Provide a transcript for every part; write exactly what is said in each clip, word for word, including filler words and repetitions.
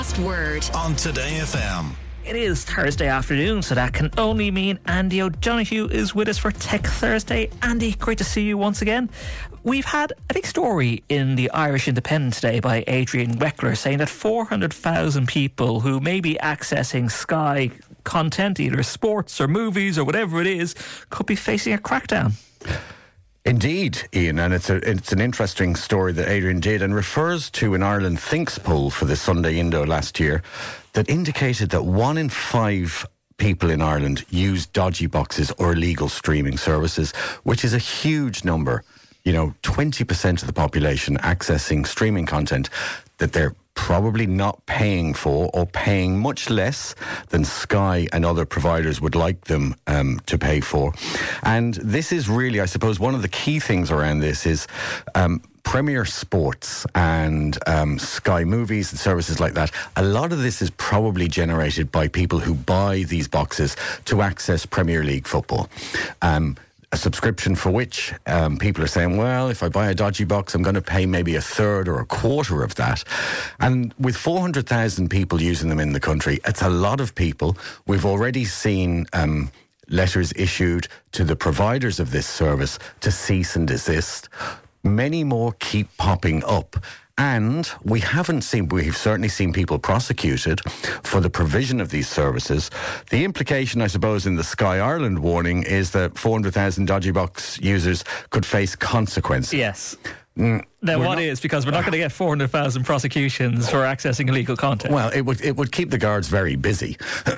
last word on Today F M. It is Thursday afternoon, so that can only mean Andy O'Donoghue is with us for Tech Thursday. Andy, great to see you once again. We've had a big story in the Irish Independent today by Adrian Weckler saying that four hundred thousand people who may be accessing Sky content, either sports or movies or whatever it is, could be facing a crackdown. Indeed, Ian, and it's a it's an interesting story that Adrian did and refers to an Ireland Thinks poll for the Sunday Indo last year that indicated that one in five people in Ireland use dodgy boxes or illegal streaming services, which is a huge number. You know, twenty percent of the population accessing streaming content that they're probably not paying for, or paying much less than Sky and other providers would like them um, to pay for. And this is really, I suppose, one of the key things around this is um, Premier Sports and um, Sky Movies and services like that. A lot of this is probably generated by people who buy these boxes to access Premier League football. Um, a subscription for which um, people are saying, well, if I buy a dodgy box, I'm going to pay maybe a third or a quarter of that. And with four hundred thousand people using them in the country, it's a lot of people. We've already seen um, letters issued to the providers of this service to cease and desist. Many more keep popping up. And we haven't seen, we've certainly seen people prosecuted for the provision of these services. The implication, I suppose, in the Sky Ireland warning is that four hundred thousand dodgy box users could face consequences. Yes. Mm, now, what not, is? Because we're not going to get four hundred thousand prosecutions for accessing illegal content. Well, it would it would keep the guards very busy.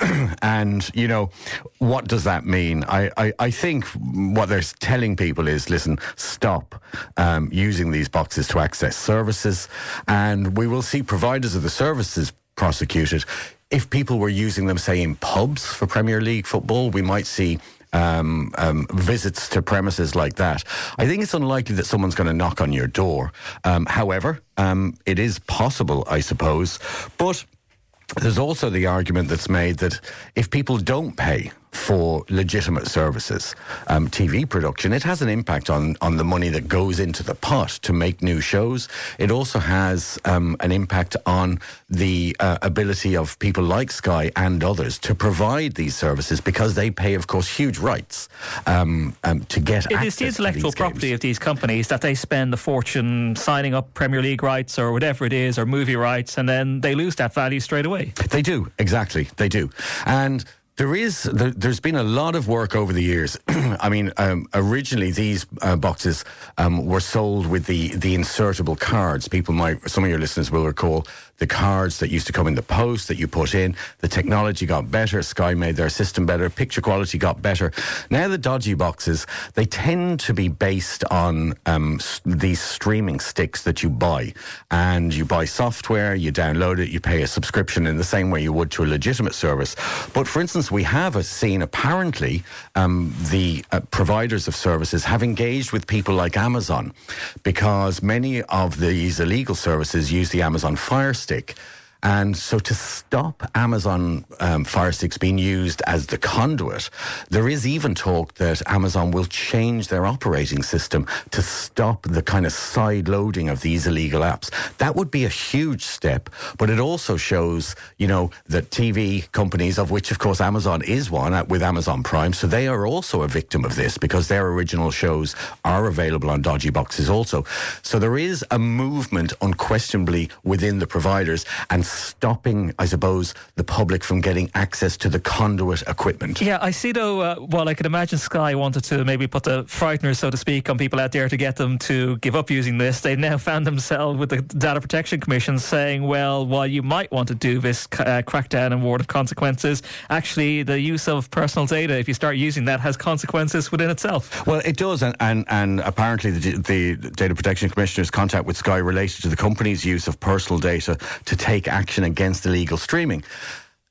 And, you know, what does that mean? I, I, I think what they're telling people is, listen, stop um, using these boxes to access services. And we will see providers of the services prosecuted. If people were using them, say, in pubs for Premier League football, we might see Um, um, visits to premises like that. I think it's unlikely that someone's going to knock on your door. Um, however, um, it is possible, I suppose. But there's also the argument that's made that if people don't pay for legitimate services, um, T V production, it has an impact on, on the money that goes into the pot to make new shows. It also has um, an impact on the uh, ability of people like Sky and others to provide these services, because they pay, of course, huge rights um, um, to get it access is the intellectual to these property games. of these companies that they spend a fortune signing up Premier League rights or whatever it is, or movie rights, and then they lose that value straight away. They do, exactly, they do. And There is, there, there's been a lot of work over the years. I mean, um, originally these uh, boxes um, were sold with the, the insertable cards. People might, some of your listeners will recall the cards that used to come in the post that you put in. The technology got better. Sky made their system better. Picture quality got better. Now the dodgy boxes, they tend to be based on um, s- these streaming sticks that you buy. And you buy software, you download it, you pay a subscription in the same way you would to a legitimate service. But for instance, we have seen apparently um, the uh, providers of services have engaged with people like Amazon, because many of these illegal services use the Amazon Fire Stick. And so to stop Amazon um, Fire Sticks being used as the conduit, there is even talk that Amazon will change their operating system to stop the kind of side loading of these illegal apps. That would be a huge step, but it also shows, you know, that T V companies, of which of course Amazon is one, uh, with Amazon Prime, so they are also a victim of this, because their original shows are available on dodgy boxes also. So there is a movement unquestionably within the providers, and stopping, I suppose, the public from getting access to the conduit equipment. Yeah, I see though, uh, well, I could imagine Sky wanted to maybe put the frighteners, so to speak, on people out there to get them to give up using this. They now found themselves with the Data Protection Commission saying, well, while you might want to do this uh, crackdown and warn of consequences, actually the use of personal data, if you start using that, has consequences within itself. Well, it does, and, and, and apparently the, the Data Protection Commissioner's contact with Sky related to the company's use of personal data to take action against illegal streaming.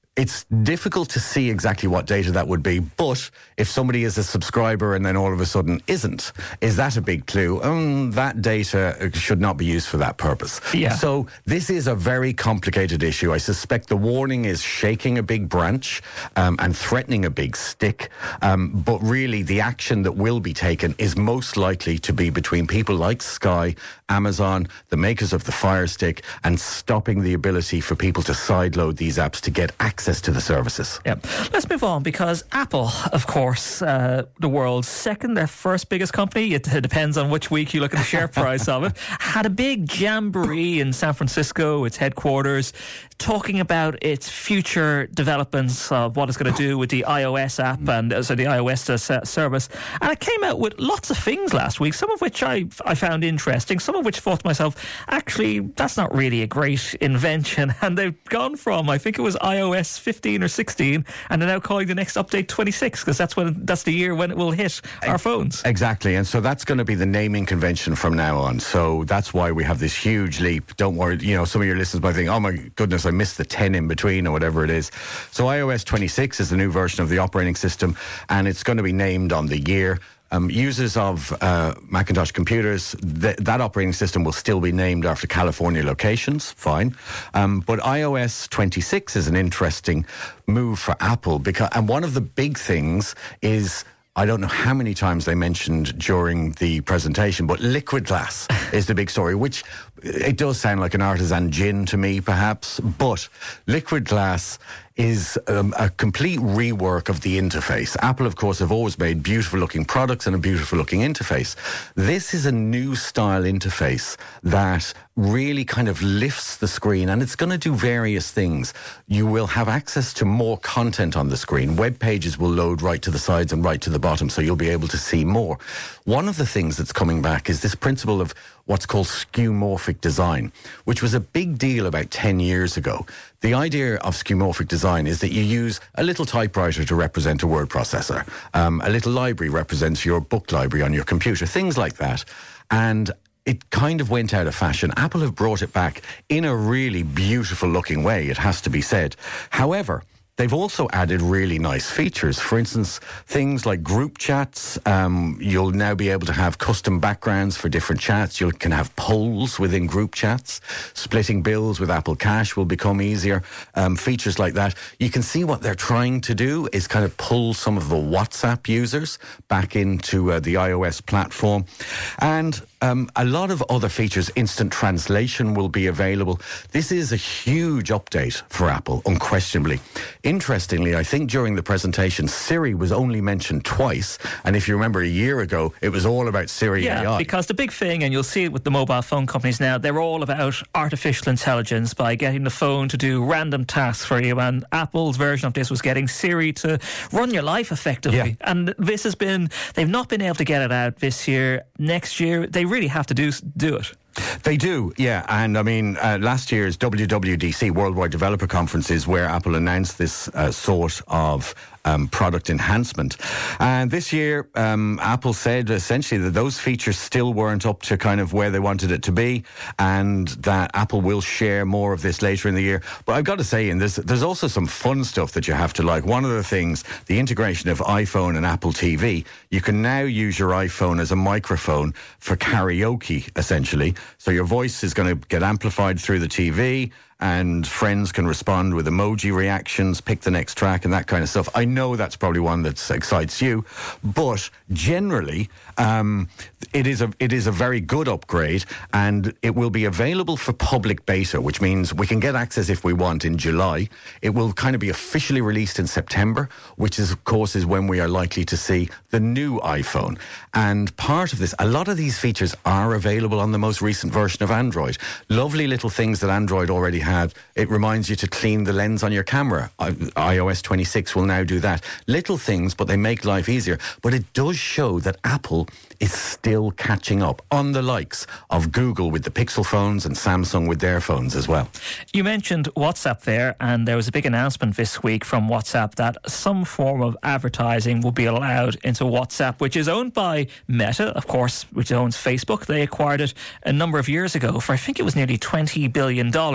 It's difficult to see exactly what data that would be, but if somebody is a subscriber and then all of a sudden isn't, is that a big clue? Um, that data should not be used for that purpose. Yeah. So this is a very complicated issue. I suspect the warning is shaking a big branch um, and threatening a big stick, um, but really the action that will be taken is most likely to be between people like Sky, Amazon, the makers of the Fire Stick, and stopping the ability for people to sideload these apps to get access to the services. Yeah. Let's move on, because Apple, of course, uh, the world's second or first biggest company, it, it depends on which week you look at the share price of it, had a big jamboree in San Francisco, its headquarters, talking about its future developments of what it's going to do with the iOS app and uh, so the iOS uh, service. And it came out with lots of things last week, some of which I, I found interesting, some of which I thought to myself, actually, that's not really a great invention. And they've gone from, I think it was iOS fifteen or sixteen, and they're now calling the next update twenty-six, because that's when that's the year when it will hit our phones. Exactly, and so that's going to be the naming convention from now on. So that's why we have this huge leap. Don't worry, you know, some of your listeners might think, oh my goodness, I missed the ten in between or whatever it is. So iOS twenty-six is the new version of the operating system, and it's going to be named on the year. Um, users of uh, Macintosh computers, th- that operating system will still be named after California locations, fine. Um, but iOS twenty-six is an interesting move for Apple, because, and one of the big things is, I don't know how many times they mentioned during the presentation, but liquid glass is the big story, which it does sound like an artisan gin to me, perhaps, but liquid glass is um, a complete rework of the interface. Apple, of course, have always made beautiful-looking products and a beautiful-looking interface. This is a new style interface that really kind of lifts the screen, and it's going to do various things. You will have access to more content on the screen. Web pages will load right to the sides and right to the bottom, so you'll be able to see more. One of the things that's coming back is this principle of what's called skeuomorphic design, which was a big deal about ten years ago. The idea of skeuomorphic design is that you use a little typewriter to represent a word processor. Um, a little library represents your book library on your computer, things like that. And it kind of went out of fashion. Apple have brought it back in a really beautiful looking way, it has to be said. However, they've also added really nice features. For instance, things like group chats. Um, you'll now be able to have custom backgrounds for different chats. You can have polls within group chats. Splitting bills with Apple Cash will become easier. Um, features like that. You can see what they're trying to do is kind of pull some of the WhatsApp users back into uh, the iOS platform. And Um, a lot of other features. Instant translation will be available. This is a huge update for Apple, unquestionably. Interestingly, I think during the presentation, Siri was only mentioned twice. And if you remember a year ago, it was all about Siri yeah, A I. Because the big thing, and you'll see it with the mobile phone companies now, they're all about artificial intelligence by getting the phone to do random tasks for you. And Apple's version of this was getting Siri to run your life effectively. Yeah. And this has been, they've not been able to get it out this year. Next year, they really have to do do it. They do, yeah. And I mean, uh, last year's W W D C, Worldwide Developer Conference, is where Apple announced this uh, sort of um, product enhancement. And this year, um, Apple said essentially that those features still weren't up to kind of where they wanted it to be, and that Apple will share more of this later in the year. But I've got to say, and there's, there's also some fun stuff that you have to like. One of the things, the integration of iPhone and Apple T V, you can now use your iPhone as a microphone for karaoke, essentially. So your voice is going to get amplified through the T V, and friends can respond with emoji reactions, pick the next track and that kind of stuff. I know that's probably one that excites you, but generally um, it is a it is a very good upgrade, and it will be available for public beta, which means we can get access if we want in July. It will kind of be officially released in September, which is of course is when we are likely to see the new iPhone. And part of this, a lot of these features are available on the most recent version of Android. Lovely little things that Android already has. Have. It reminds you to clean the lens on your camera. I, iOS twenty-six will now do that. Little things, but they make life easier. But it does show that Apple is still catching up on the likes of Google with the Pixel phones and Samsung with their phones as well. You mentioned WhatsApp there, and there was a big announcement this week from WhatsApp that some form of advertising will be allowed into WhatsApp, which is owned by Meta, of course, which owns Facebook. They acquired it a number of years ago for, I think it was nearly twenty billion dollars.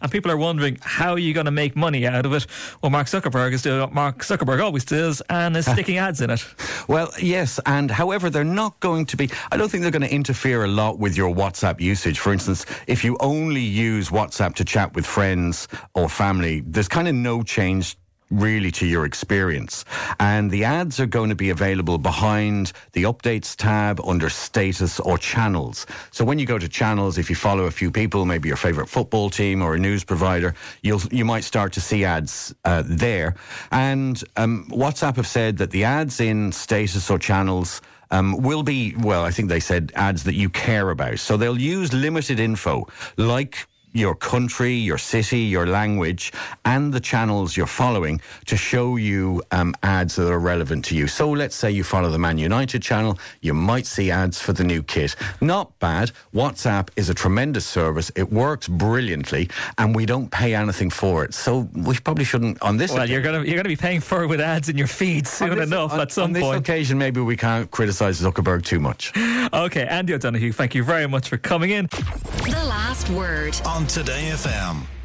and people are wondering how are you going to make money out of it. Well, Mark Zuckerberg is doing what Mark Zuckerberg always does and is sticking ads in it. Well, yes, and however, they're not going to be, I don't think they're going to interfere a lot with your WhatsApp usage. For instance, if you only use WhatsApp to chat with friends or family, there's kind of no change really to your experience. And the ads are going to be available behind the updates tab under status or channels. So when you go to channels, if you follow a few people, maybe your favourite football team or a news provider, you'll you might start to see ads uh, there. And um, WhatsApp have said that the ads in status or channels Um, will be, well, I think they said ads that you care about. So they'll use limited info like your country, your city, your language, and the channels you're following to show you um, ads that are relevant to you. So let's say you follow the Man United channel, you might see ads for the new kit. Not bad. WhatsApp is a tremendous service. It works brilliantly, and we don't pay anything for it. So we probably shouldn't on this. Well, occasion, you're gonna you're gonna be paying for it with ads in your feed soon this, enough on, at some on this point. occasion, maybe we can't criticise Zuckerberg too much. Okay, Andy O'Donoghue, thank you very much for coming in. The Last Word on Today F M.